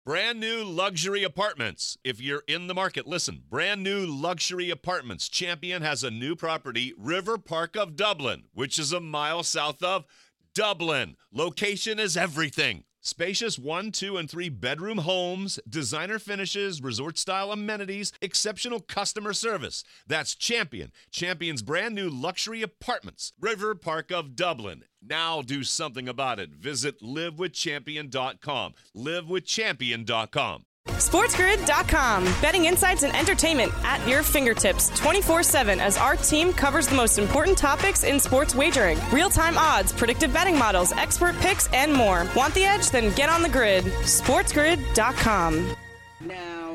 Brand new luxury apartments. If you're in the market, listen. Brand new luxury apartments. Champion has a new property, River Park of Dublin, which is a mile south of Dublin. Location is everything. Spacious 1, 2, and 3 bedroom homes, designer finishes, resort-style amenities, exceptional customer service. That's Champion. Champion's brand new luxury apartments, River Park of Dublin. Now do something about it. Visit livewithchampion.com. Livewithchampion.com. SportsGrid.com. Betting insights and entertainment at your fingertips 24/7 as our team covers the most important topics in sports wagering. Real-time odds, predictive betting models, expert picks, and more. Want the edge? Then get on the grid. SportsGrid.com. Now.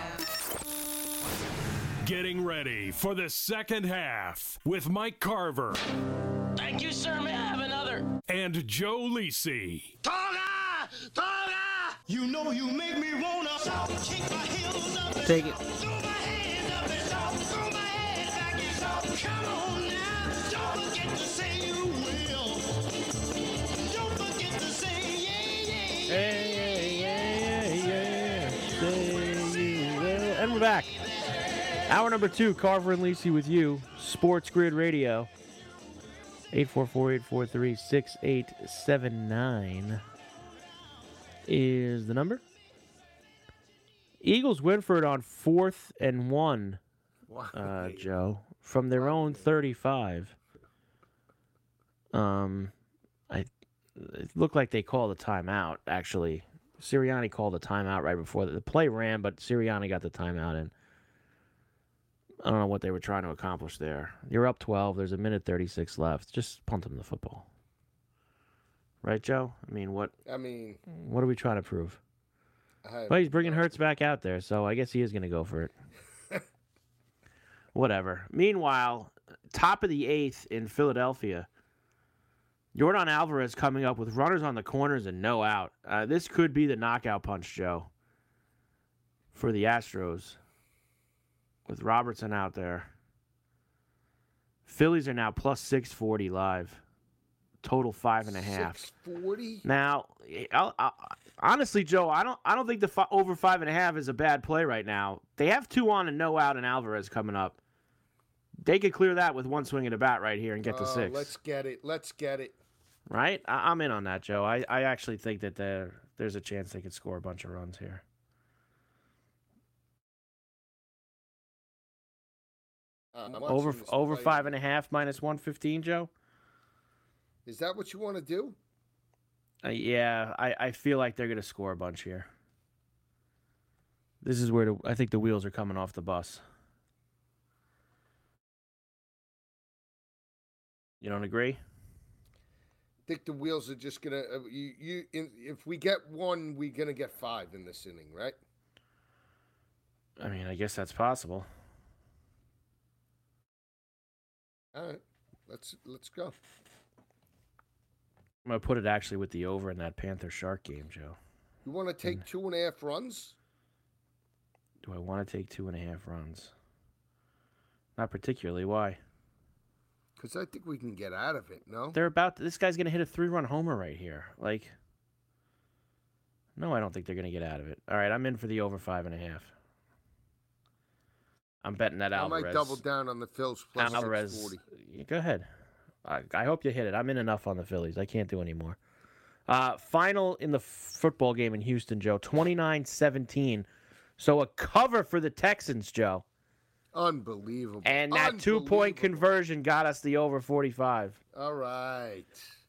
Getting ready for the second half with Mike Carver. Thank you, sir. May I have another? And Joe Lisi. Toga! Toga! You know you make me wanna kick my heels up and Take it. throw my hands up and throw my head back and come on now. Don't forget to say you will. Don't forget to say yeah. Say you will. And we're back. Hour number 2, Carver and Lisi with you. Sports Grid Radio. 844-843-6879 is the number. Eagles Winford on 4th and 1, Joe, from their own 35. It looked like they called a timeout, actually. Sirianni called a timeout right before the play ran, but Sirianni got the timeout in. I don't know what they were trying to accomplish there. You're up 12. There's a minute 36 left. Just punt them the football. Right, Joe? I mean, what are we trying to prove? Well, he's bringing Hurts back out there, so I guess he is going to go for it. Whatever. Meanwhile, top of the 8th in Philadelphia, Yordan Alvarez coming up with runners on the corners and no out. This could be the knockout punch, Joe, for the Astros. With Robertson out there. Phillies are now plus 640 live. Total 5.5. 640? Now, honestly, Joe, I don't think the over 5.5 is a bad play right now. They have 2 on and no out and Alvarez coming up. They could clear that with one swing of the bat right here and get to 6. Let's get it. Right? I'm in on that, Joe. I actually think that there's a chance they could score a bunch of runs here. Over 5.5 minus 115, Joe? Is that what you want to do? Yeah, I feel like they're going to score a bunch here. This is where I think the wheels are coming off the bus. You don't agree? I think the wheels are just going to if we get 1, we're going to get 5 in this inning, right? I mean, I guess that's possible. All right, let's go. I'm going to put it actually with the over in that Panther-Shark game, Joe. You want to take 2.5 runs? Do I want to take 2.5 runs? Not particularly. Why? Because I think we can get out of it, no? This guy's going to hit a 3-run homer right here. No, I don't think they're going to get out of it. All right, I'm in for the over 5.5. I'm betting that Alvarez. I might double down on the Phils plus Alvarez. 640. Go ahead. I hope you hit it. I'm in enough on the Phillies. I can't do any more. Final in the football game in Houston, Joe. 29-17. So a cover for the Texans, Joe. Unbelievable. And that 2-point conversion got us the over 45. All right.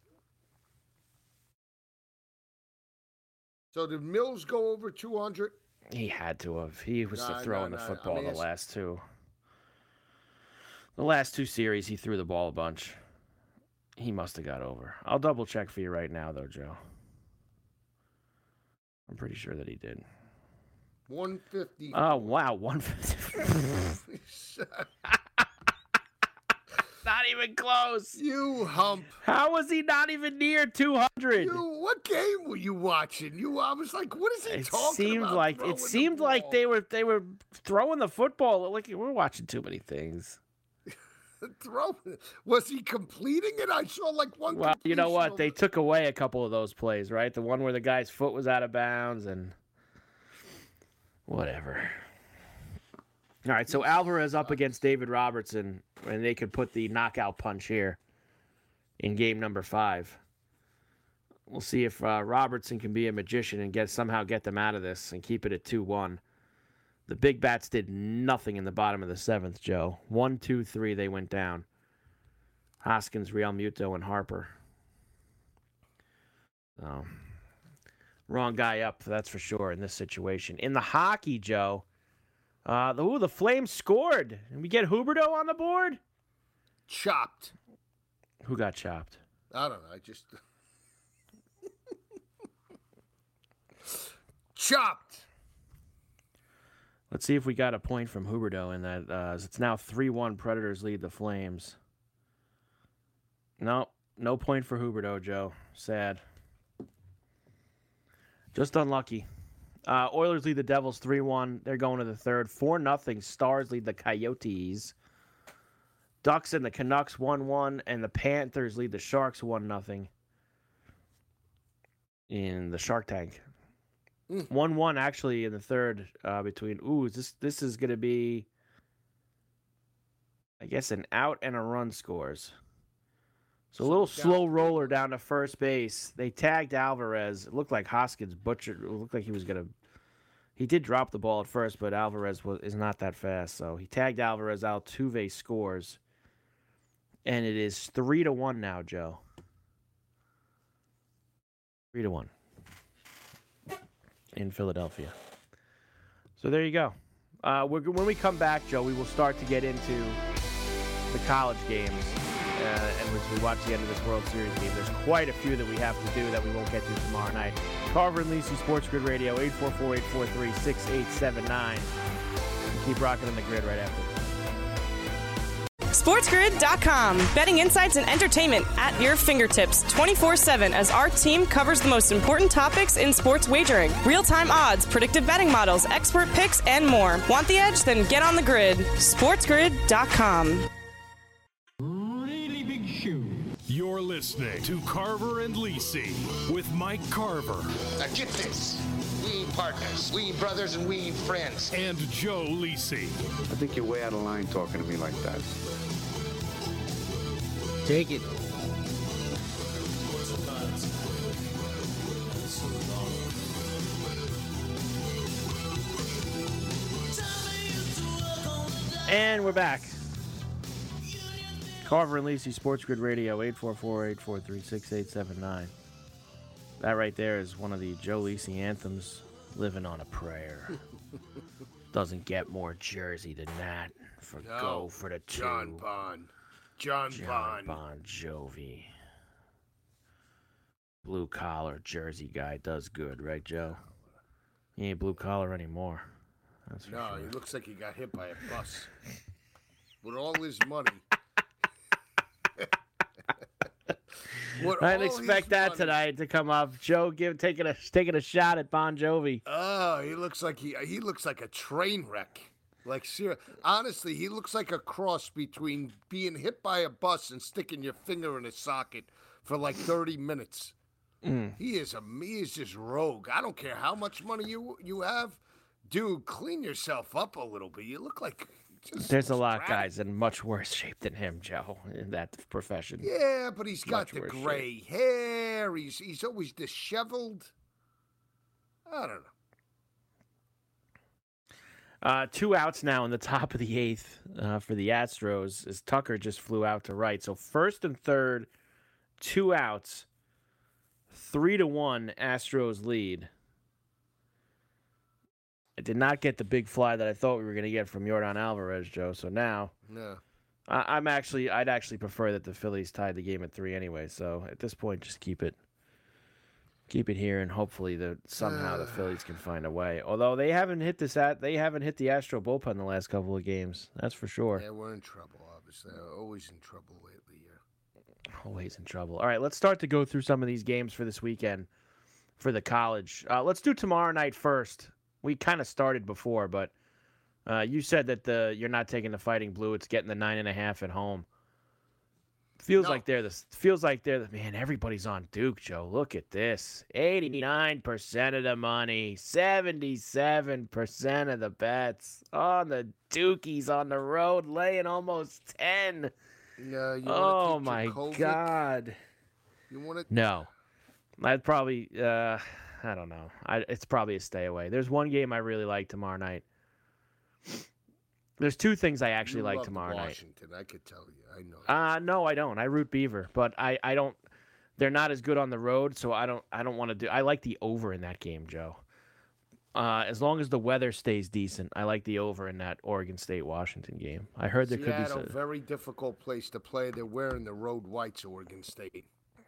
So did Mills go over 200? He had to have. He was throwing the football the last two. The last 2 series, he threw the ball a bunch. He must have got over. I'll double check for you right now, though, Joe. I'm pretty sure that he did. 150. Oh, wow. 150. Not even close. You hump. How was he not even near 200? What game were you watching? I was like, what is he talking about? It seemed like they were throwing the football. Like, we're watching too many things. Was he completing it? I saw one. Well, you know what? They took away a couple of those plays, right? The one where the guy's foot was out of bounds, and Whatever. All right, so Alvarez up against David Robertson, and they could put the knockout punch here in game number 5. We'll see if Robertson can be a magician and somehow get them out of this and keep it at 2-1. The big bats did nothing in the bottom of the 7th, Joe. 1, 2, 3, they went down. Hoskins, Real Muto, and Harper. So, wrong guy up, that's for sure, in this situation. In the hockey, Joe, the Flames scored. And we get Huberdeau on the board? Chopped. Who got chopped? I don't know. I just chopped. Let's see if we got a point from Huberdeau in that. It's now 3-1. Predators lead the Flames. No point for Huberdeau, Joe. Sad. Just unlucky. Oilers lead the Devils 3-1. They're going to the 3rd. 4-0. Stars lead the Coyotes. Ducks and the Canucks 1-1. And the Panthers lead the Sharks 1-0 in the Shark Tank. 1-1 actually in the 3rd between. This is going to be, I guess, an out and a run scores. So a little slow roller down to first base. They tagged Alvarez. It looked like Hoskins butchered. It looked like he was going to. He did drop the ball at first, but Alvarez is not that fast. So he tagged Alvarez out. Tuve scores. And it is 3-1 now, Joe. 3-1 in Philadelphia. So there you go. When we come back, Joe, we will start to get into the college games. And as we watch the end of this World Series game, there's quite a few that we have to do that we won't get to tomorrow night. Carver and Lisi, Sports Grid Radio, 844-843-6879. Keep rocking on the grid right after this. SportsGrid.com. Betting insights and entertainment at your fingertips 24/7 as our team covers the most important topics in sports wagering. Real-time odds, predictive betting models, expert picks, and more. Want the edge? Then get on the grid. SportsGrid.com. You're listening to Carver and Lisi with Mike Carver. Now get this. We ain't partners. We ain't brothers and we ain't friends. And Joe Lisi. I think you're way out of line talking to me like that. Take it. And we're back. Carver and Lisi, Sports Grid Radio, 844-843-6879. That right there is one of the Joe Lisi anthems, Living on a Prayer. Doesn't get more Jersey than that. Go for the 2. John Bon Jovi. Blue collar Jersey guy does good, right, Joe? He ain't blue collar anymore. That's for sure. He looks like he got hit by a bus. With all his money. I didn't expect that tonight to come up. Joe taking a shot at Bon Jovi. Oh, he looks like he looks like a train wreck. Like honestly, he looks like a cross between being hit by a bus and sticking your finger in a socket for like 30 minutes. He is just rogue. I don't care how much money you have, dude. Clean yourself up a little bit. You look like. There's a lot of guys in much worse shape than him, Joe, in that profession. Yeah, but he's got the gray hair. He's always disheveled. I don't know. 2 outs now in the top of the 8th for the Astros as Tucker just flew out to right. So 1st and 3rd, 2 outs, 3-1 Astros lead. I did not get the big fly that I thought we were going to get from Yordan Alvarez, Joe. So now, I'd actually prefer that the Phillies tied the game at 3 anyway. So at this point, just keep it here, and hopefully somehow the Phillies can find a way. Although they haven't hit the Astro bullpen the last couple of games. That's for sure. Yeah, we're in trouble. Obviously, always in trouble lately. Yeah. Always in trouble. All right, let's start to go through some of these games for this weekend for the college. Let's do tomorrow night first. We kind of started before, but you said that you're not taking the Fighting Blue. It's getting the 9.5 at home. Feels like they're the man. Everybody's on Duke, Joe. Look at this: 89% of the money, 77% of the bets on the Dukies on the road, laying almost 10. Yeah, you Oh wanna take my Djokovic? God! You want to? No, I'd probably. I don't know. It's probably a stay away. There's one game I really like tomorrow night. There's two things I actually like tomorrow night. Washington, I could tell you. I know. No, I don't. I root Beaver, but I don't. They're not as good on the road, so I don't want to do. I like the over in that game, Joe. As long as the weather stays decent, I like the over in that Oregon State Washington game. I heard there could be Seattle, very difficult place to play. They're wearing the road whites, Oregon State.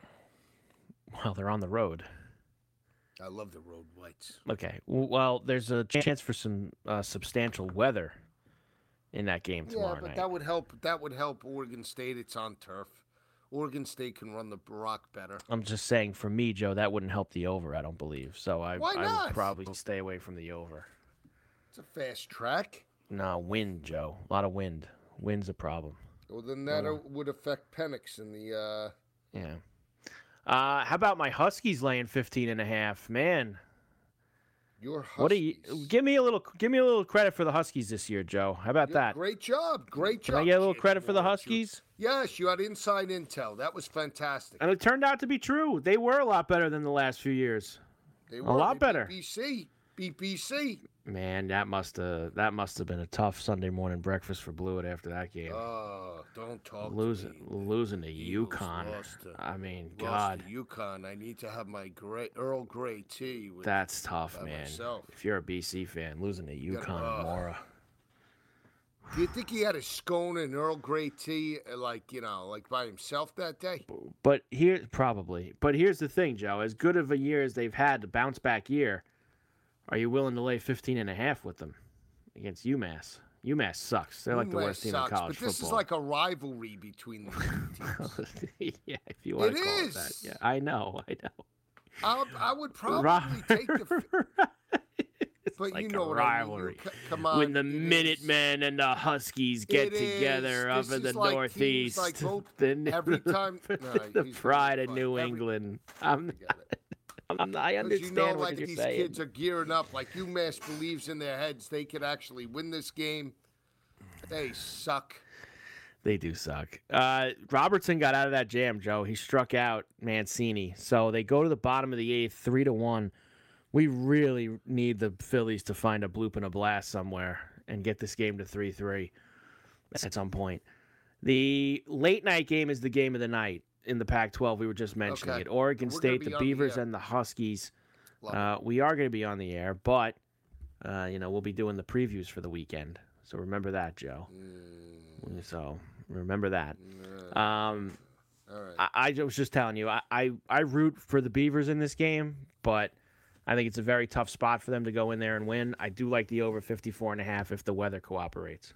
Well, they're on the road. I love the road whites. Okay. Well, there's a chance for some substantial weather in that game tomorrow Yeah, but night. that would help. That would help Oregon State. It's on turf. Oregon State can run the rock better. I'm just saying, for me, Joe, that wouldn't help the over, I don't believe. So I Why would not? probably stay away from the over. It's a fast track. No, wind, Joe. A lot of wind. Wind's a problem. Well, then that would affect Penix in the. Yeah. How about my Huskies laying 15.5? Man, Your Huskies. what do you give me a little credit for the Huskies this year, Joe? How about that? Great job. Great job. Can I get a little kid. credit for the Why don't you- Huskies? Yes, you had inside intel. That was fantastic. And it turned out to be true. They were a lot better than the last few years. They lot They better. beat BC. Man, that must have been a tough Sunday morning breakfast for Blewett after that game. Oh, don't talk losing to me. losing to Eagles UConn. lost to- I mean, Lost God, to UConn. I need to have my Earl Grey tea. With, that's tough, by man. myself. If you're a BC fan, losing to gotta- UConn and Mora. Do you think he had a scone and Earl Grey tea, like by himself that day? But here's the thing, Joe. As good of a year as they've had, the bounce back year, are you willing to lay 15.5 with them against UMass? UMass sucks. They're like the UMass worst team in sucks, college but this football. is like a rivalry between the two teams. Yeah, if you want to It call is. it that. Yeah, I know. I would probably Rob- take the. But like you a know what rivalry. I mean. Come on. when the it is. Minutemen and the Huskies get It is. together up This in the is like teams Northeast, like both- the, every time- No, the he's pride of fine. New Every- England. I I Because understand you know, what like you're these saying. kids are gearing up. Like UMass believes in their heads they could actually win this game. They suck. They do suck. Robertson got out of that jam, Joe. He struck out Mancini. So they go to the bottom of the eighth, 3-1. We really need the Phillies to find a bloop and a blast somewhere and get this game to 3-3 at some point. The late night game is the game of the night in the Pac-12. We were just mentioning Okay. it. Oregon We're gonna State, be the on the Beavers, air. and the Huskies. Love We are going to be on the air, but we'll be doing the previews for the weekend. So remember that, Joe. So remember that. All right. I was just telling you, I root for the Beavers in this game, but I think it's a very tough spot for them to go in there and win. I do like the over 54.5 if the weather cooperates.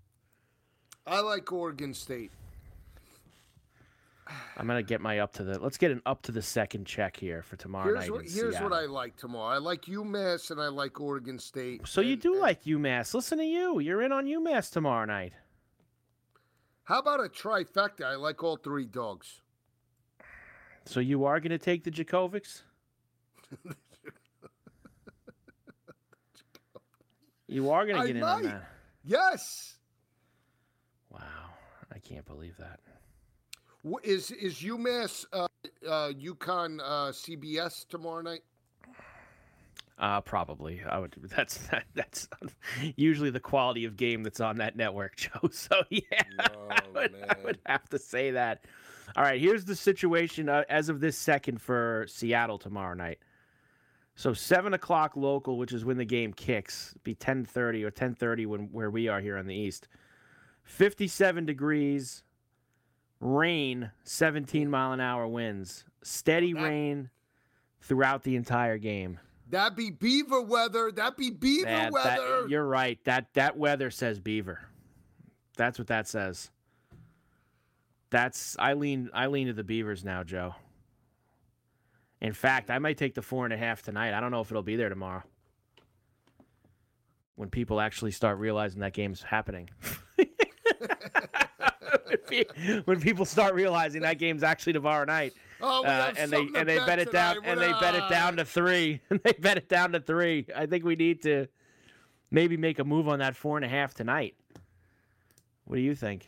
I like Oregon State. I'm gonna get let's get an up to the second check here for tomorrow night. Here's what I like tomorrow. I like UMass and I like Oregon State. So you And- do and like UMass? Listen to you. You're in on UMass tomorrow night. How about a trifecta? I like all three dogs. So you are gonna take the Djokovics? You are gonna I get in on might. that. Yes. Wow, I can't believe that. Is UMass UConn CBS tomorrow night? Probably. I would. That's usually the quality of game that's on that network, Joe. So yeah, I would have to say that. All right, here's the situation as of this second for Seattle tomorrow night. So 7 o'clock local, which is when the game kicks, be 10:30 or 10:30 where we are here on the East. 57 degrees, rain, 17-mile-an-hour winds, steady rain throughout the entire game. That'd be Beaver weather. That'd be Beaver weather. You're right. That weather says Beaver. That's what that says. I lean to the Beavers now, Joe. In fact, I might take the 4.5 tonight. I don't know if it'll be there tomorrow. When people actually start realizing that game's happening. when people start realizing that game's actually tomorrow night. Oh, we have and they something to bet it down tonight. and they bet it down to 3. And they bet it down to 3. I think we need to maybe make a move on that 4.5 tonight. What do you think?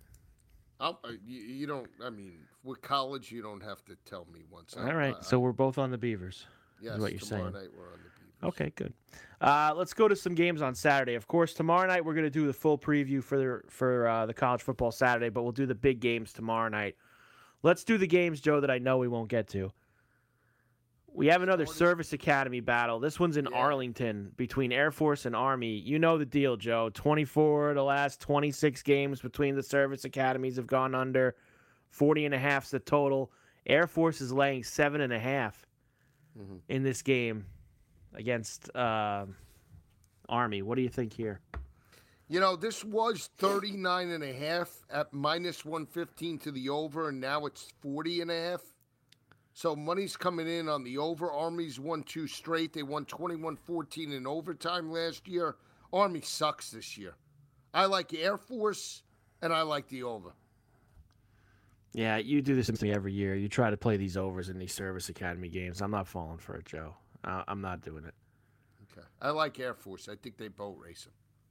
You don't. I mean, with college, you don't have to tell me once. All right, so we're both on the Beavers. Yes, is what you're tomorrow saying. night we're on the Beavers. Okay, good. Let's go to some games on Saturday. Of course, tomorrow night we're going to do the full preview for the college football Saturday, but we'll do the big games tomorrow night. Let's do the games, Joe, that I know we won't get to. We have another Service Academy battle. This one's in Arlington between Air Force and Army. You know the deal, Joe. 24 of the last 26 games between the Service Academies have gone under. 40.5 is the total. Air Force is laying 7.5 in this game against Army. What do you think here? You know, this was 39.5 at minus 115 to the over, and now it's 40.5. So money's coming in on the over. Army's won 2 straight. They won 21-14 in overtime last year. Army sucks this year. I like Air Force, and I like the over. Yeah, you do this every year. You try to play these overs in these Service Academy games. I'm not falling for it, Joe. I'm not doing it. Okay. I like Air Force. I think they boat racing.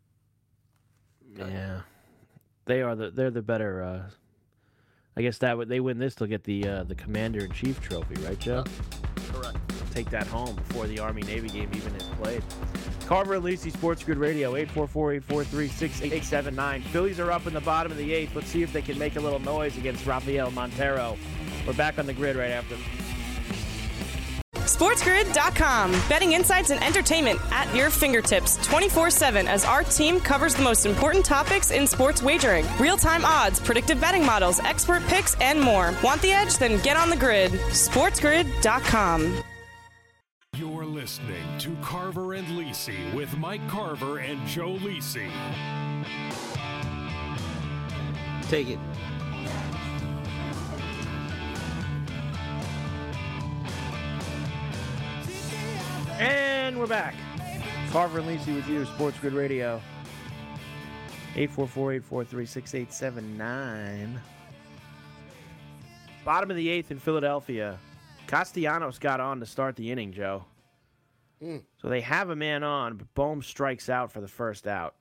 Yeah, they're the better. I guess that they win this, they'll get the Commander in Chief trophy, right, Joe? Correct. Take that home before the Army Navy game even is played. Carver and Lisi, Sports Grid Radio, 844-843-6879. Phillies are up in the bottom of the 8th. Let's see if they can make a little noise against Rafael Montero. We're back on the grid right after. SportsGrid.com. Betting insights and entertainment at your fingertips 24/7 as our team covers the most important topics in sports wagering. Real-time odds, predictive betting models, expert picks, and more. Want the edge? Then get on the grid. SportsGrid.com. You're listening to Carver and Lisi with Mike Carver and Joe Lisi. Take it. And we're back. Carver and Lisi with you, Sports Grid Radio. 844-843-6879. Bottom of the 8th in Philadelphia. Castellanos got on to start the inning, Joe. So they have a man on, but Bohm strikes out for the first out.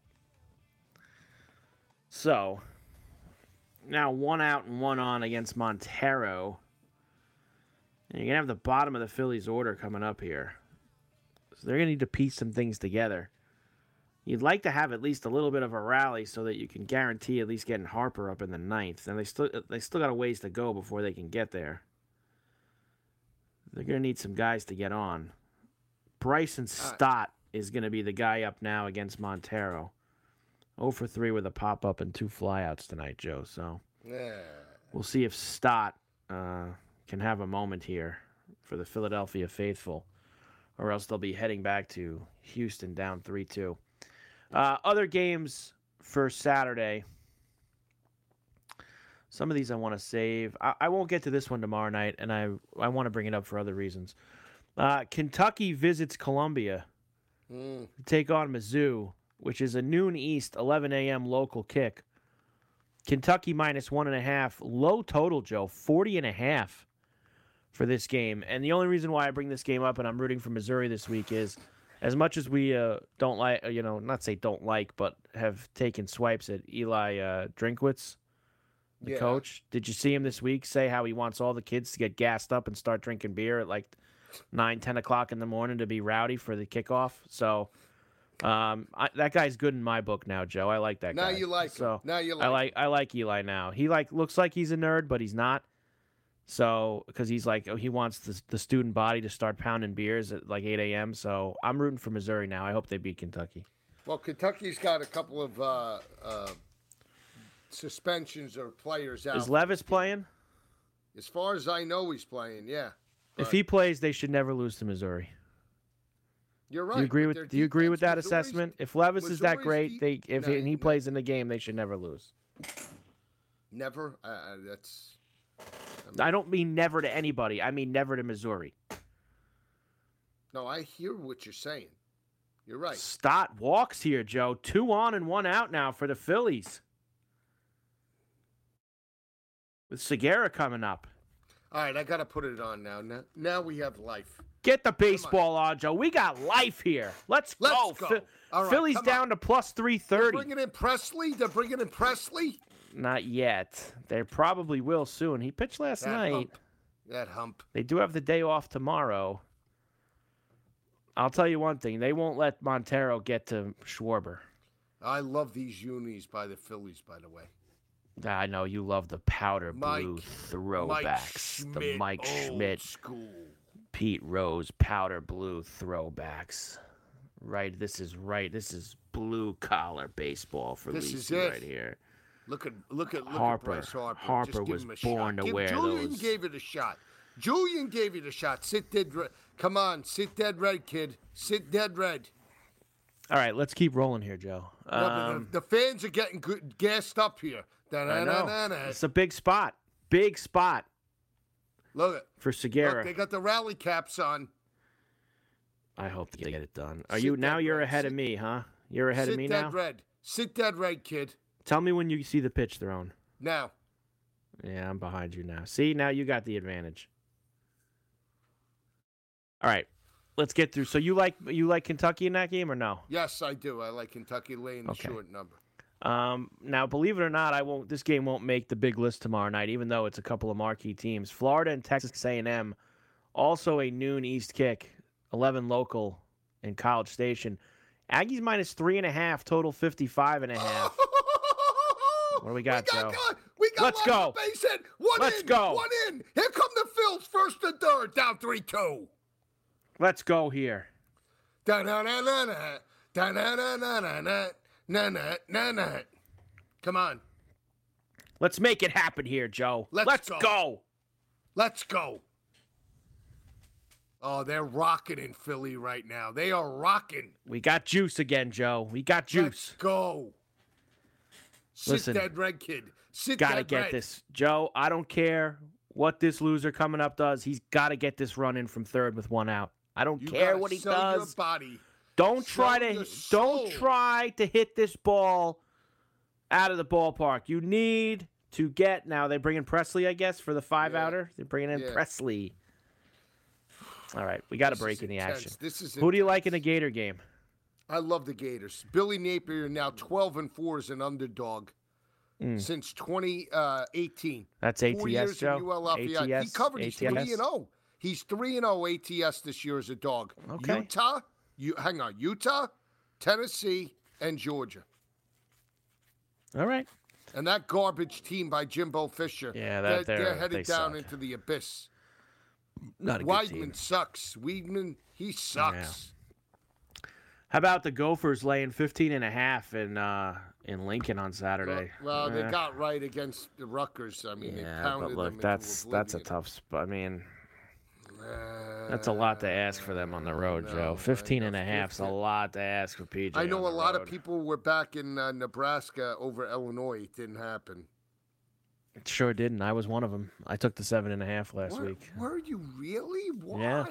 So, now 1 out and 1 on against Montero. And you're going to have the bottom of the Phillies order coming up here. So they're going to need to piece some things together. You'd like to have at least a little bit of a rally so that you can guarantee at least getting Harper up in the 9th. And they still got a ways to go before they can get there. They're going to need some guys to get on. Bryson Stott is going to be the guy up now against Montero. 0 for 3 with a pop-up and 2 flyouts tonight, Joe. So we'll see if Stott can have a moment here for the Philadelphia faithful, or else they'll be heading back to Houston down 3-2. Other games for Saturday. Some of these I want to save. I won't get to this one tomorrow night, and I want to bring it up for other reasons. Kentucky visits Columbia to take on Mizzou, which is a noon East, 11 a.m. local kick. Kentucky minus 1.5. Low total, Joe, 40.5 for this game. And the only reason why I bring this game up and I'm rooting for Missouri this week is, as much as we don't like, not say don't like, but have taken swipes at Eli Drinkwitz, the coach. Did you see him this week say how he wants all the kids to get gassed up and start drinking beer at like 9, 10 o'clock in the morning to be rowdy for the kickoff? So that guy's good in my book now, Joe. I like that guy. Now you like him. Now you like him. I like Eli now. He looks like he's a nerd, but he's not. So, because he's like, he wants the student body to start pounding beers at like 8 a.m. So I'm rooting for Missouri now. I hope they beat Kentucky. Well, Kentucky's got a couple of suspensions or players out. Is Levis playing? As far as I know, he's playing, yeah. If he plays, they should never lose to Missouri. You're right. Do you agree with that assessment? If Levis is that great, if he plays in the game, they should never lose. Never? I don't mean never to anybody. I mean never to Missouri. No, I hear what you're saying. You're right. Stott walks here, Joe. 2 on and 1 out now for the Phillies. with Segura coming up. All right, I got to put it on now. Now we have life. Get the baseball on, Joe. We got life here. Let's go. All right, Philly's down to plus 330. Bringing in Presley? They're bringing in Presley? Not yet. They probably will soon. He pitched last night. That hump. They do have the day off tomorrow. I'll tell you one thing. They won't let Montero get to Schwarber. I love these unis by the Phillies, by the way. I know you love the powder blue throwbacks. The Mike Schmidt, school. Pete Rose powder blue throwbacks. Right. This is blue collar baseball for Lisi right here. Look at Harper. Bryce Harper. Harper Just give was him a born shot. to wear Julian those. gave it a shot. Julian gave it a shot. Sit dead red. Come on, sit dead red, kid. Sit dead red. All right, let's keep rolling here, Joe. The fans are getting gassed up here. I know. It's a big spot. Big spot. Look it. For Segura. Look, they got the rally caps on. I hope they get it done. You're ahead of me, huh? You're ahead of me now? Sit dead red. Sit dead red, kid. Tell me when you see the pitch thrown. Now. Yeah, I'm behind you now. See, now you got the advantage. All right, let's get through. So you like Kentucky in that game or no? Yes, I do. I like Kentucky laying the short number. Now, believe it or not, this game won't make the big list tomorrow night, even though it's a couple of marquee teams. Florida and Texas A&M, also a noon East kick, 11 local in College Station. Aggies minus 3.5, total 55.5. What do we got, Joe? Let's go. Base hit. Let's go. One in. Here come the Phils, first and third, down 3-2. Let's go here. Da-na-na-na-na. Da-na-na-na-na-na. Na-na-na-na. Come on. Let's make it happen here, Joe. Let's go. Let's go. Oh, they're rocking in Philly right now. They are rocking. We got juice again, Joe. We got juice. Let's go. Listen, sit dead red, kid. Gotta get this. Joe, I don't care what this loser coming up does. He's got to get this run in from third with one out. I don't care what he does. Your body. Don't try to hit this ball out of the ballpark. You need to get now. They bring in Presley, I guess, for the 5-outer. They're bringing in Presley. All right, we got to break in the action. Who do you like in the Gator game? I love the Gators. Billy Napier now 12-4 as an underdog since 2018. That's ATS, 4 years Joe. in UL Lafayette. ATS, He covered. He's ATS. 3-0. He's 3-0 ATS this year as a dog. Okay. Utah, Tennessee, and Georgia. All right. And that garbage team by Jimbo Fisher. Yeah, they're headed down suck. into the abyss. Not a good Weidman team. sucks. Weidman, he sucks. How about the Gophers laying 15.5 in Lincoln on Saturday? Well, they got right against the Rutgers. I mean, they pounded but look, them that's a tough spot. I mean, that's a lot to ask for them on the road, Joe. 15.5's a lot to ask for PJ. I know on a the lot road. of people were back in Nebraska over Illinois. It didn't happen. It sure didn't. I was one of them. I took the 7.5 last week. Were you really? Why? Yeah.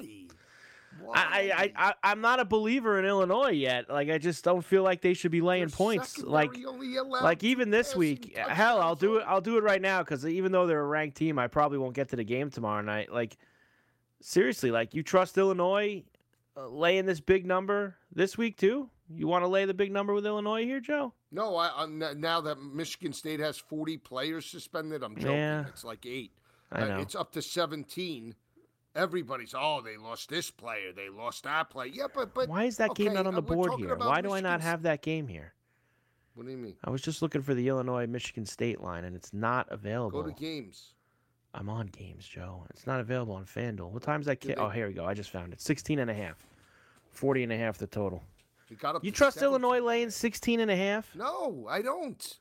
Why? I'm not a believer in Illinois yet. Like, I just don't feel like they should be laying points. Like even this week. Hell, I'll do it right now because even though they're a ranked team, I probably won't get to the game tomorrow night. Like, seriously, like, you trust Illinois laying this big number this week too? You want to lay the big number with Illinois here, Joe? No, now that Michigan State has 40 players suspended, I'm joking. Yeah. It's like 8. I know. It's up to 17. Everybody's, they lost this player, they lost that player. Yeah, but why is that game not on the board here? Why do I not have that game here? What do you mean? I was just looking for the Illinois-Michigan State line, and it's not available. Go to games. I'm on games, Joe. It's not available on FanDuel. What time's that kick? Oh, here we go. I just found it. 16.5. 40.5 the total. You trust 17. Illinois laying 16.5? No, I don't.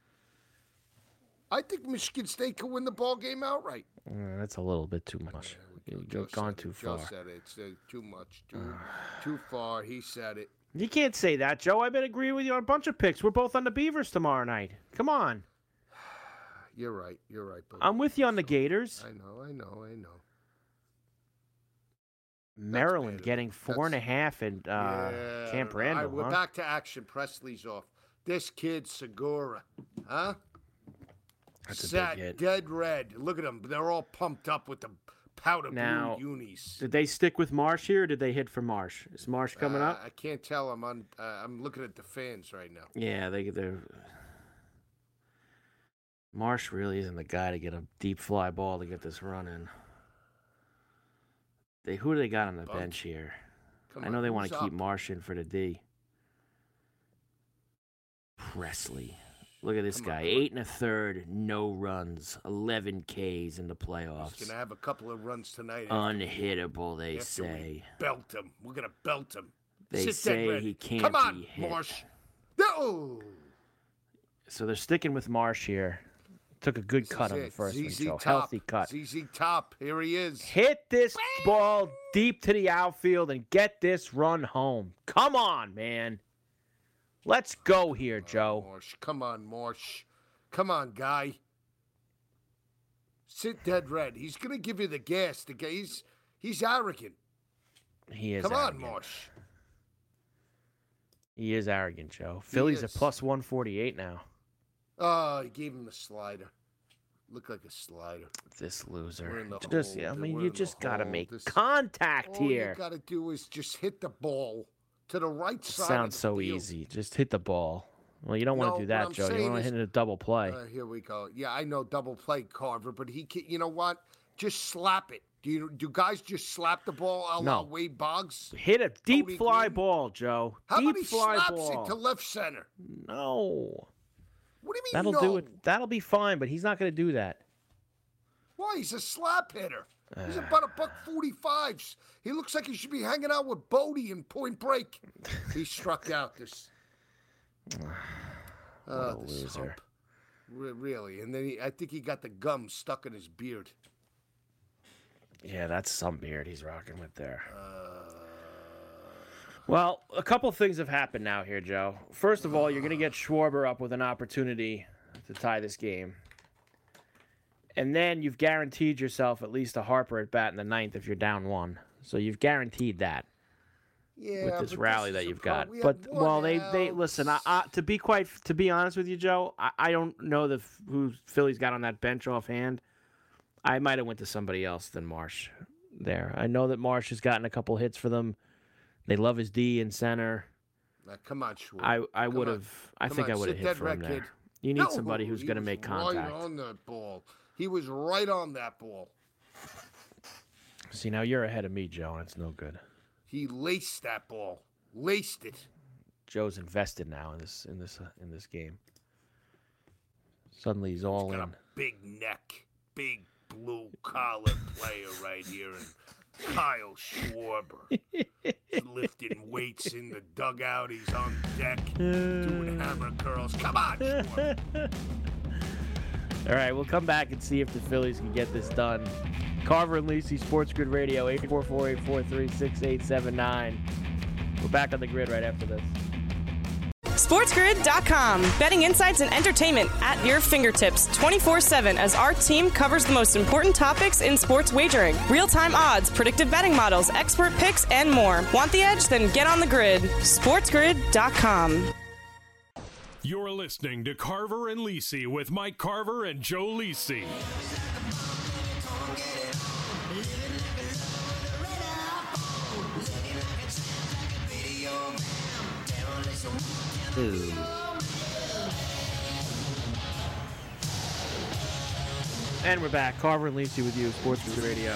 I think Michigan State could win the ball game outright. That's a little bit too much. You've gone too far. Joe said it. It's too much. Too far. He said it. You can't say that, Joe. I've been agreeing with you on a bunch of picks. We're both on the Beavers tomorrow night. Come on. You're right. Buddy. I'm with you on the Gators. I know. Maryland getting 4.5 in Camp Randall. All right, we're back to action. Presley's off. This kid, Segura. Huh? That's a Sat big hit. dead red. Look at them. They're all pumped up with the powder Now, blue unis. Did they stick with Marsh here, or did they hit for Marsh? Is Marsh coming up? I can't tell. I'm looking at the fans right now. Yeah, they're. Marsh really isn't the guy to get a deep fly ball to get this run in. Who do they got on the bench here? I know they want to keep Marsh in for the D. Presley. Look at this guy. 8 1/3, no runs, 11 Ks in the playoffs. He's gonna have a couple of runs tonight. Unhittable, they say. Belt him. We're gonna belt him. They Sit say dead he red. can't Come on, be hit. Marsh. No. So they're sticking with Marsh here. Took a good cut on the first one, ZZ Joe. Top. Healthy cut. ZZ Top. Here he is. Hit this ball deep to the outfield and get this run home. Come on, man. Let's go here, Joe. Marsh. Come on, Marsh. Come on, guy. Sit dead red. He's gonna give you the gas. The guy, he's arrogant. He is Come arrogant. on, Marsh. He is arrogant, Joe. Phillies at plus 148 now. Oh, he gave him the slider. Looked like a slider. This We're loser. in the Just, hole. I mean, We're you in the just got to hole. make This- contact All here. you got to do is just hit the ball to the right It side. sounds of so the field. easy. Just hit the ball. Well, you don't want No, to do what that, I'm Joe. You saying want to is- hit it a double play. Here we go. Yeah, I know double play, Carver, but you know what? Just slap it. Do guys just slap the ball a la No. Wade Boggs? Hit a deep Cody fly Glenn? ball, Joe. How deep about he fly slaps ball. it to left center? No. What do you mean That'll no? do it. That'll be fine, but he's not going to do that. Why? He's a slap hitter. He's about $1.45. He looks like he should be hanging out with Bodie in Point Break. He struck out this. a this loser. hump. Really. And then I think he got the gum stuck in his beard. Yeah, that's some beard he's rocking with there. Well, a couple things have happened now here, Joe. First of all, you're going to get Schwarber up with an opportunity to tie this game. And then you've guaranteed yourself at least a Harper at bat in the ninth if you're down 1. So you've guaranteed that Yeah, with this but rally is that a you've pro- got. we But have well, one they out. listen. To be honest with you, Joe, I don't know who Philly's got on that bench offhand. I might have went to somebody else than Marsh there. I know that Marsh has gotten a couple hits for them. They love his D in center. Now, come on, Schwarber. I would on. have. I Come think on, I would have sit hit dead for him red, there. kid. You need No, somebody who's he going to was make contact. Right on that ball. He was right on that ball. See, now you're ahead of me, Joe, and it's no good. He laced that ball. Laced it. Joe's invested now in this game. Suddenly he's all Got in. a big neck. Big blue collar player right here. And Kyle Schwarber. He's lifting weights in the dugout. He's on deck doing hammer curls. Come on, Schwarber. All right, we'll come back and see if the Phillies can get this done. Carver and Lisi, Sports Grid Radio, 844-843-6879. We're back on the grid right after this. SportsGrid.com. Betting insights and entertainment at your fingertips 24/7 as our team covers the most important topics in sports wagering. Real-time odds, predictive betting models, expert picks, and more. Want the edge? Then get on the grid. SportsGrid.com. You're listening to Carver and Lisi with Mike Carver and Joe Lisi. And we're back. Carver and Lisi with you, Sports Grid Radio.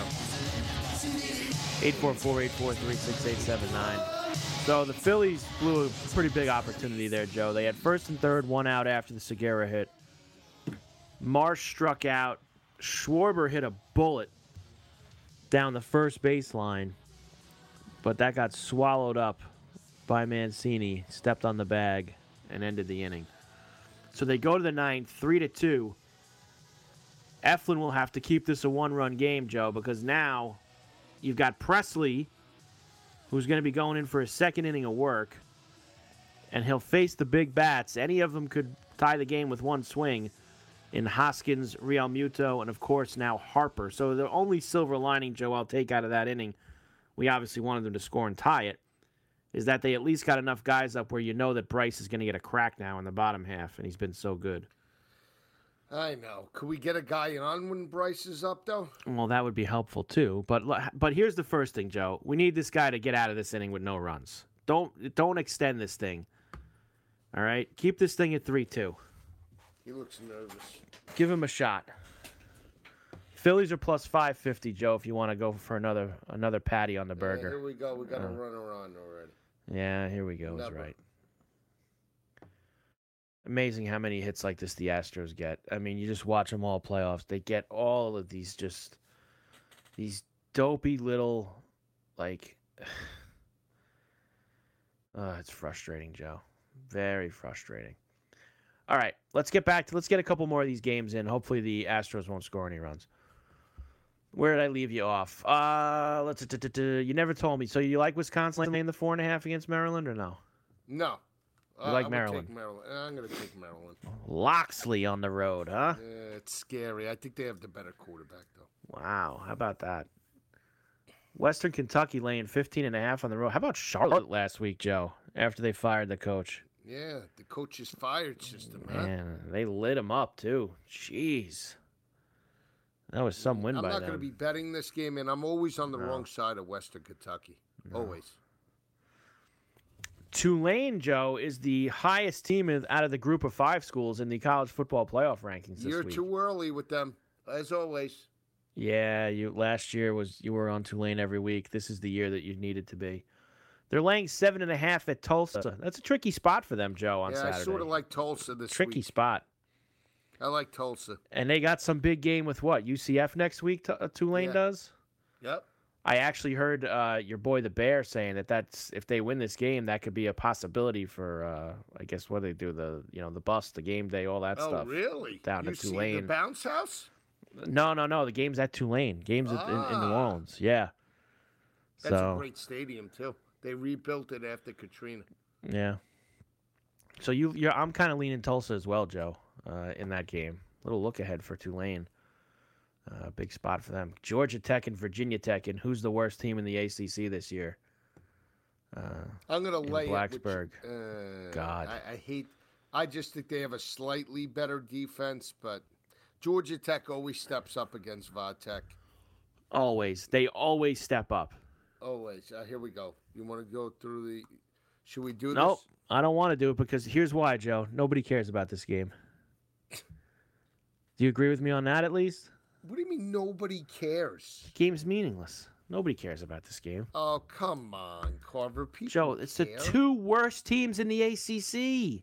844-843-6879. So the Phillies blew a pretty big opportunity there, Joe. They had first and third, one out after the Segura hit. Marsh struck out. Schwarber hit a bullet down the first baseline, but that got swallowed up by Mancini, stepped on the bag, and ended the inning. So they go to the ninth, 3-2. Eflin will have to keep this a one-run game, Joe, because now you've got Presley, who's going to be going in for his second inning of work, and he'll face the big bats. Any of them could tie the game with one swing in Hoskins, Real Muto, and, of course, now Harper. So the only silver lining, Joe, I'll take out of that inning, we obviously wanted them to score and tie it, is that they at least got enough guys up where you know that Bryce is going to get a crack now in the bottom half, and he's been so good. I know. Could we get a guy on when Bryce is up, though? Well, that would be helpful too. But here's the first thing, Joe. We need this guy to get out of this inning with no runs. Don't extend this thing. All right, keep this thing at 3-2. He looks nervous. Give him a shot. Phillies are plus 550, Joe. If you want to go for another patty on the burger. Here we go. We got a runner on already. Yeah, here we go. That's right. Amazing how many hits like this the Astros get. I mean, you just watch them all playoffs. They get all of these dopey little, like, it's frustrating, Joe. Very frustrating. All right, let's get a couple more of these games in. Hopefully the Astros won't score any runs. Where did I leave you off? You never told me. So you like Wisconsin in the 4.5 against Maryland or no? No. You like Maryland? Take Maryland. I'm going to take Maryland. Loxley on the road, huh? Yeah, it's scary. I think they have the better quarterback, though. Wow, how about that? Western Kentucky laying 15.5 on the road. How about Charlotte last week, Joe, after they fired the coach? Yeah, the coach is fired system, man. Man, they lit him up, too. Jeez. That was some win by them. I'm not going to be betting this game, and I'm always on the wrong side of Western Kentucky. No. Always. Tulane, Joe, is the highest team out of the group of 5 schools in the college football playoff rankings this week. You're too early with them, as always. Yeah, last year you were on Tulane every week. This is the year that you needed to be. They're laying 7.5 at Tulsa. That's a tricky spot for them, Joe, on Saturday. Yeah, I sort of like Tulsa this week. Tricky spot. I like Tulsa. And they got some big game with what? UCF next week, Tulane does? Yep. I actually heard your boy the Bear saying that's if they win this game, that could be a possibility for I guess what they do, the bus, the game day, all that stuff. Oh, really? Down to Tulane. The bounce house? No. The game's at Tulane. Game's in New Orleans. Yeah. That's a great stadium too. They rebuilt it after Katrina. Yeah. So I'm kind of leaning Tulsa as well, Joe, in that game. Little look ahead for Tulane. Big spot for them. Georgia Tech and Virginia Tech, and who's the worst team in the ACC this year? I'm going to lay Blacksburg. God. I just think they have a slightly better defense, but Georgia Tech always steps up against Va-Tech. Always. They always step up. Always. Here we go. You want to go through the... Should we do this? Nope. I don't want to do it because here's why, Joe. Nobody cares about this game. Do you agree with me on that at least? What do you mean nobody cares? The game's meaningless. Nobody cares about this game. Oh, come on, Carver. People Joe, it's care. the 2 worst teams in the ACC.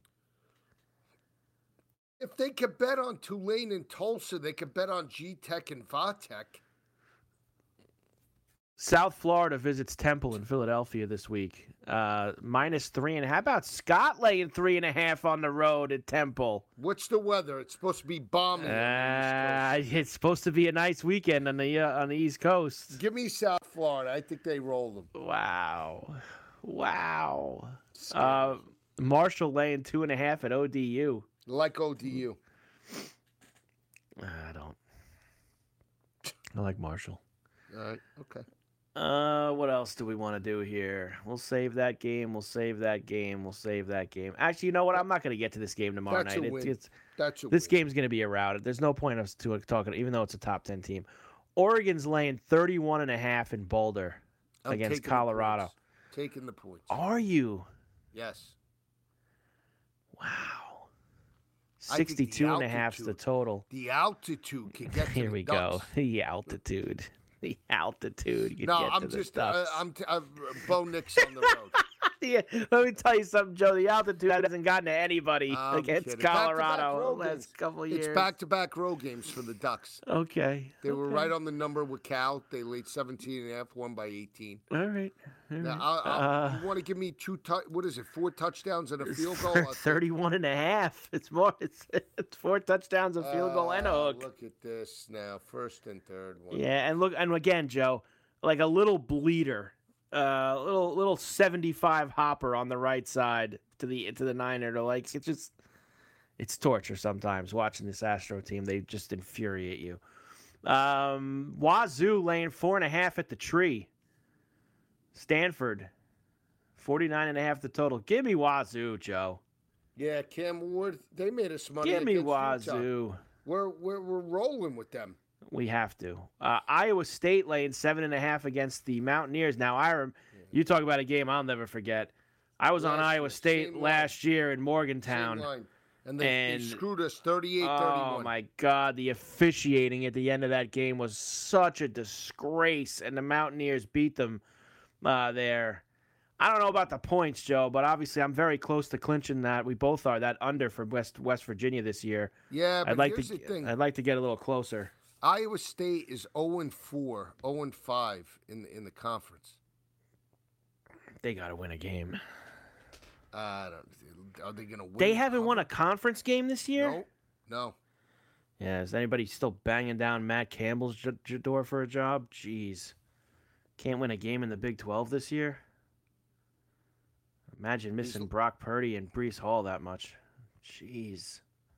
If they could bet on Tulane and Tulsa, they could bet on G-Tech and Va-Tech. South Florida visits Temple in Philadelphia this week. -3.5. How about Scott laying 3.5 on the road at Temple? What's the weather? It's supposed to be balmy. It's supposed to be a nice weekend on the East Coast. Give me South Florida. I think they roll them. Wow. Marshall laying 2.5 at ODU. Like ODU. I don't. I like Marshall. All right. Okay. What else do we want to do here? We'll save that game. Actually, you know what? I'm not going to get to this game tomorrow night. This game's going to be a rout. There's no point of talking, even though it's a top 10 team. Oregon's laying 31.5 in Boulder against Colorado. Taking the points. Are you? Yes. Wow. 62.5 is the total. The altitude can get to Here the we Ducks. go. The altitude. The altitude. You No, get I'm to the just Ducks. I'm Bo Nix on the road. Yeah, let me tell you something, Joe. The altitude hasn't gotten to anybody I'm against kidding. Colorado Back-to-back the last couple years. It's back-to-back road games for the Ducks. Okay. They were right on the number with Cal. They laid 17.5, won by 18. All right. Now, you want to give me 4 touchdowns and a field goal? 31.5. It's more. It's 4 touchdowns, a field goal, and a hook. Look at this now. First and third one. Yeah, and again, Joe, like a little bleeder. Little 75 hopper on the right side to the Niner. It's torture sometimes watching this Astro team. They just infuriate you. Wazoo laying 4.5 at the Tree. Stanford, 49.5 the total. Give me Wazoo, Joe. Yeah, Cam Ward. They made us money. Give me against Utah. Wazoo. We're rolling with them. We have to. Iowa State laying 7.5 against the Mountaineers. Now, you talk about a game I'll never forget. I was on Iowa State last year in Morgantown. Same line. And they screwed us 38-31. Oh, my God. The officiating at the end of that game was such a disgrace, and the Mountaineers beat them there. I don't know about the points, Joe, but obviously I'm very close to clinching that. We both are, that under for West Virginia this year. Yeah, but here's the thing. I'd like to get a little closer. Iowa State is 0-4, 0-5 in the conference. They got to win a game. Are they going to win? They haven't won a conference game this year? No. Yeah, is anybody still banging down Matt Campbell's door for a job? Jeez. Can't win a game in the Big 12 this year? Imagine missing Brock Purdy and Breece Hall that much. Jeez.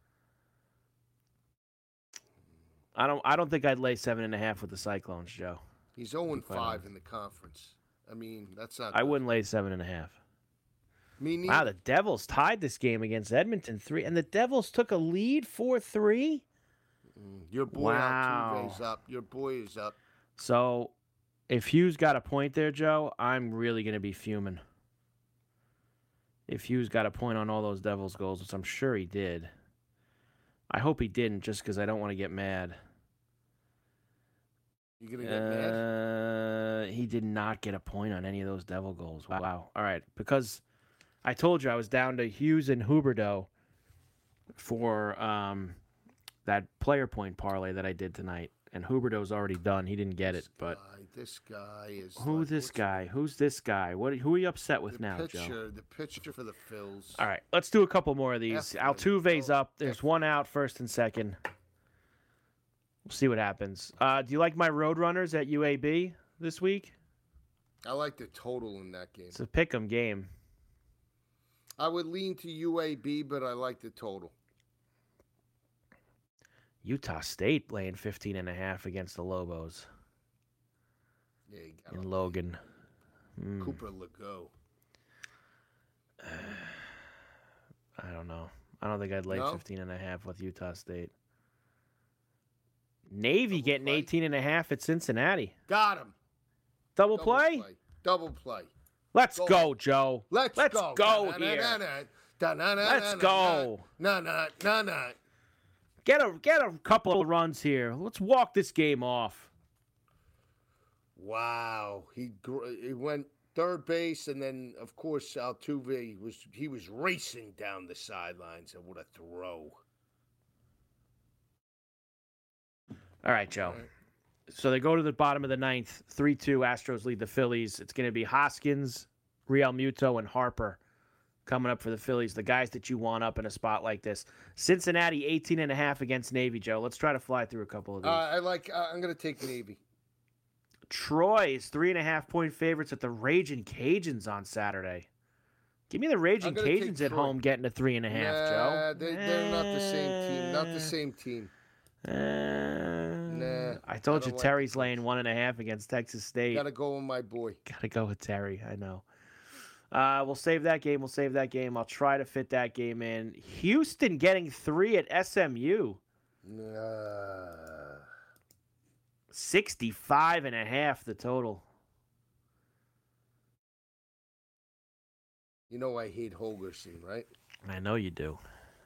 I don't think I'd lay 7.5 with the Cyclones, Joe. He's 0-5 in the conference. I mean, that's not. I wouldn't lay 7.5. Me neither. Wow, the Devils tied this game against Edmonton 3, and the Devils took a lead 4-3. Your boy Altuve's up. Your boy is up. So, if Hughes got a point there, Joe, I'm really going to be fuming. If Hughes got a point on all those Devils goals, which I'm sure he did. I hope he didn't, just because I don't want to get mad. You gonna get mad? He did not get a point on any of those Devil goals. Wow. All right, because I told you I was down to Hughes and Huberdeau for that player point parlay that I did tonight, and Huberdeau's already done. He didn't get it, but this guy is. Who's this guy? Who's this guy? Who are you upset with now, Joe? The pitcher for the Phils. All right, let's do a couple more of these. Altuve's up. There's one out, first and second. We'll see what happens. Do you like my Roadrunners at UAB this week? I like the total in that game. It's a pick'em game. I would lean to UAB, but I like the total. Utah State laying 15.5 against the Lobos. Yeah, in Logan. Cooper Legault. I don't know. I don't think I'd lay 15.5 with Utah State. Navy getting 18.5 at Cincinnati. Got him. Double play? Double play. Let's go, Joe. Let's go here. Let's go. Get a couple of runs here. Let's walk this game off. Wow. He went third base, and then, of course, Altuve was racing down the sidelines, and what a throw. All right, Joe. All right. So they go to the bottom of the ninth. 3-2, Astros lead the Phillies. It's going to be Hoskins, Real Muto, and Harper coming up for the Phillies, the guys that you want up in a spot like this. Cincinnati, 18.5 against Navy, Joe. Let's try to fly through a couple of these. I'm going to take Navy. Troy is 3.5-point favorites at the Ragin' Cajuns on Saturday. Give me the Ragin' Cajuns at home getting a 3.5, Joe. They're not the same team. Not the same team. I told you Terry's laying 1.5 against Texas State. Gotta go with my boy. Gotta go with Terry. I know. We'll save that game. I'll try to fit that game in. Houston getting 3 at SMU. 65.5 the total. You know I hate Holgerson, right? I know you do.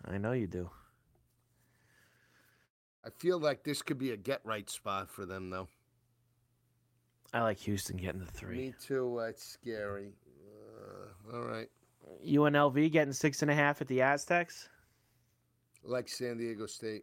I feel like this could be a get-right spot for them, though. I like Houston getting the 3. Me too. It's scary. All right. UNLV getting 6.5 at the Aztecs? I like San Diego State.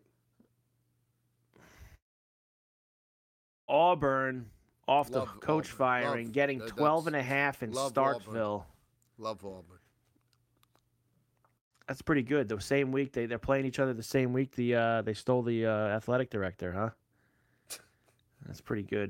Auburn, off the coach firing, getting 12.5 in Starkville. Love Auburn. That's pretty good. The same week they're playing each other. The same week they stole the athletic director, huh? That's pretty good.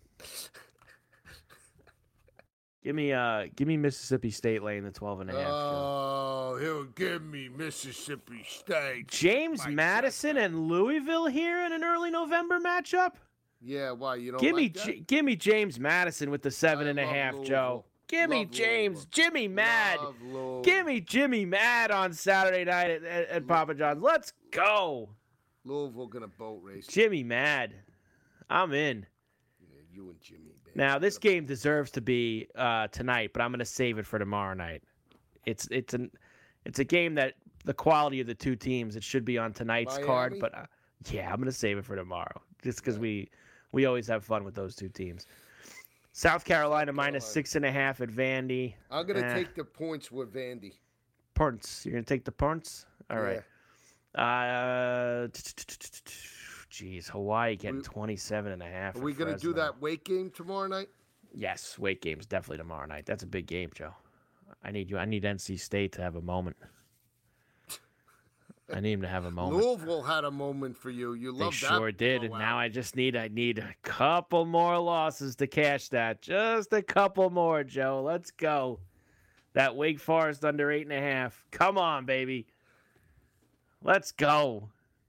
Give me Mississippi State laying the 12.5. Oh, he'll give me Mississippi State. James Madison and Louisville here in an early November matchup. Yeah, why you don't? Give me James Madison with the 7.5, Joe. Give me James, Jimmy Mad. Give me Jimmy Mad on Saturday night at Papa John's. Let's go. Louisville gonna boat race. Jimmy mad. I'm in. Yeah, you and Jimmy. Baby. Now this game deserves to be tonight, but I'm gonna save it for tomorrow night. It's a game that the quality of the two teams, it should be on tonight's card, but yeah, I'm gonna save it for tomorrow just because we always have fun with those two teams. South Carolina minus 6.5 at Vandy. I'm gonna take the points with Vandy. Points. You're gonna take the points. All right. Geez, Hawaii getting 27.5. Are we going to do that weight game tomorrow night? Yes, weight game's definitely tomorrow night. That's a big game, Joe. I need NC State to have a moment. I need him to have a moment. Louisville had a moment for you. You loved that. They sure did, and now I need a couple more losses to cash that. Just a couple more, Joe. Let's go. That Wake Forest under 8.5. Come on, baby. Let's go.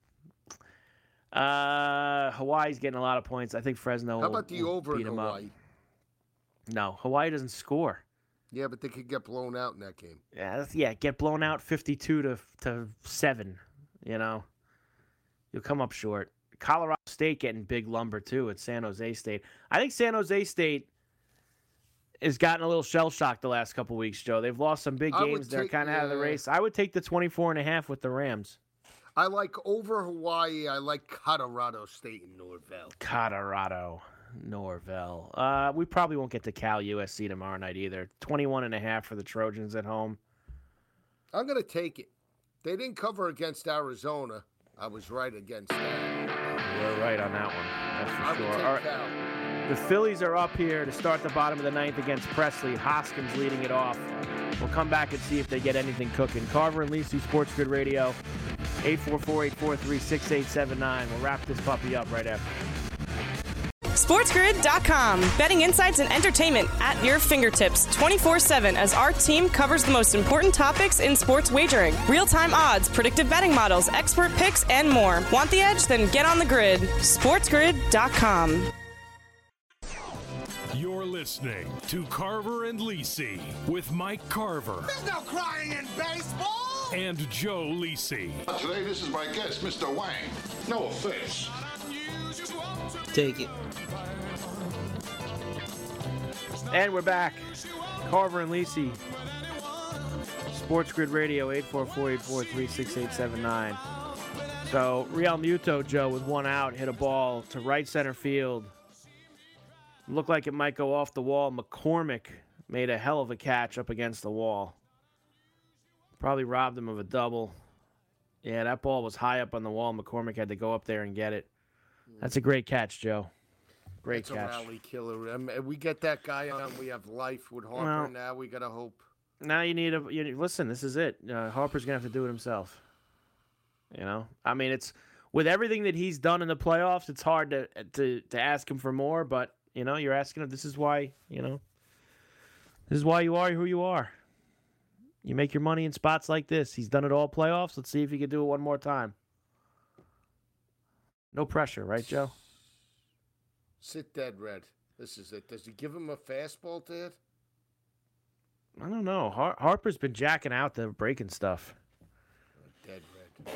Hawaii's getting a lot of points. I think Fresno How about the over beat in them Hawaii? up. No, Hawaii doesn't score. Yeah, but they could get blown out in that game. Yeah, get blown out 52 to 7. You know, you'll come up short. Colorado State getting big lumber too at San Jose State. I think San Jose State has gotten a little shell shocked the last couple weeks, Joe. They've lost some big games. They're kind of out of the race. I would take the 24.5 with the Rams. I like over Hawaii. I like Colorado State and Norvell. Norvell. We probably won't get to Cal USC tomorrow night either. 21.5 for the Trojans at home. I'm going to take it. They didn't cover against Arizona. I was right against that. You're right on that one. That's for I sure. would take All right. Cal. The Phillies are up here to start the bottom of the ninth against Presley. Hoskins leading it off. We'll come back and see if they get anything cooking. Carver and Lisi, Sports Grid Radio, 844-843-6879. We'll wrap this puppy up right after. SportsGrid.com. Betting insights and entertainment at your fingertips 24/7 as our team covers the most important topics in sports wagering. Real-time odds, predictive betting models, expert picks, and more. Want the edge? Then get on the grid. SportsGrid.com. You're listening to Carver and Lisi with Mike Carver. There's no crying in baseball. And Joe Lisi. Today, this is my guest, Mr. Wang. No offense. Take it. And we're back. Carver and Lisi. Sports Grid Radio, 844-843-6879. So, Real Muto, Joe, with one out, hit a ball to right center field. Looked like it might go off the wall. McCormick made a hell of a catch up against the wall. Probably robbed him of a double. Yeah, that ball was high up on the wall. McCormick had to go up there and get it. That's a great catch, Joe. Great catch. That's a rally killer. We get that guy on. We have life with Harper now. We got to hope. Now listen, this is it. Harper's going to have to do it himself. You know? I mean, it's with everything that he's done in the playoffs, it's hard to ask him for more, but, you know, you're asking him. This is why you are who you are. You make your money in spots like this. He's done it all playoffs. Let's see if he can do it one more time. No pressure, right, Joe? Sit dead, Red. This is it. Does he give him a fastball to hit? I don't know. Harper's been jacking out the breaking stuff. Dead, Red.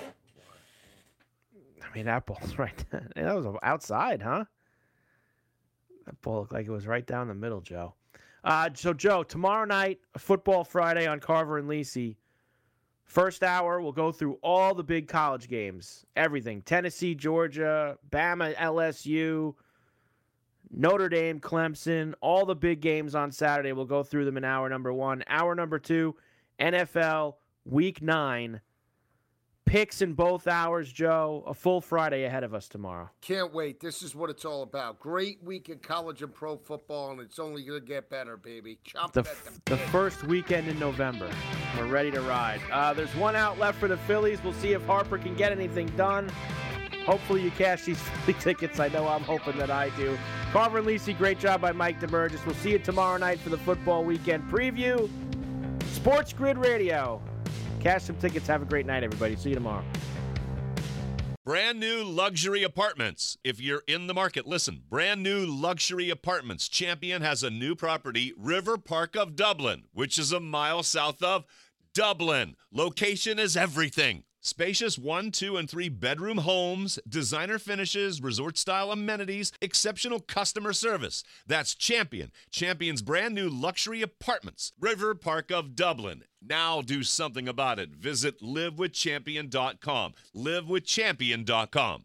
I mean, that ball's right there. That was outside, huh? That ball looked like it was right down the middle, Joe. So, Joe, tomorrow night, Football Friday on Carver and Lisi. First hour, we'll go through all the big college games. Everything. Tennessee, Georgia, Bama, LSU, Notre Dame, Clemson. All the big games on Saturday. We'll go through them in hour number 1. Hour number 2, NFL Week 9. Picks in both hours, Joe. A full Friday ahead of us tomorrow. Can't wait. This is what it's all about. Great week in college and pro football, and it's only going to get better, baby. The first weekend in November. We're ready to ride. There's one out left for the Phillies. We'll see if Harper can get anything done. Hopefully you cash these Philly tickets. I know I'm hoping that I do. Carver and Lisi, great job by Mike DeBurgess. We'll see you tomorrow night for the football weekend preview. Sports Grid Radio. Cash some tickets. Have a great night, everybody. See you tomorrow. Brand new luxury apartments. If you're in the market, listen. Brand new luxury apartments. Champion has a new property, River Park of Dublin, which is a mile south of Dublin. Location is everything. Spacious 1, 2, and 3 bedroom homes, designer finishes, resort-style amenities, exceptional customer service. That's Champion. Champion's brand new luxury apartments. River Park of Dublin. Now do something about it. Visit livewithchampion.com. livewithchampion.com.